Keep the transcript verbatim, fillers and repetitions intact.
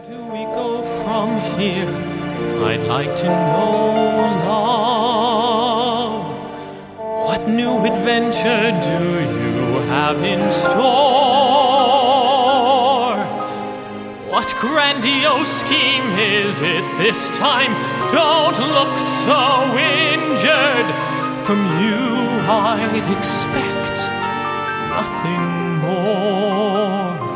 do we go from here? I'd like to know, love. What new adventure do you have in store? What grandiose scheme is it this time? Don't look so injured. From you I'd expect nothing more.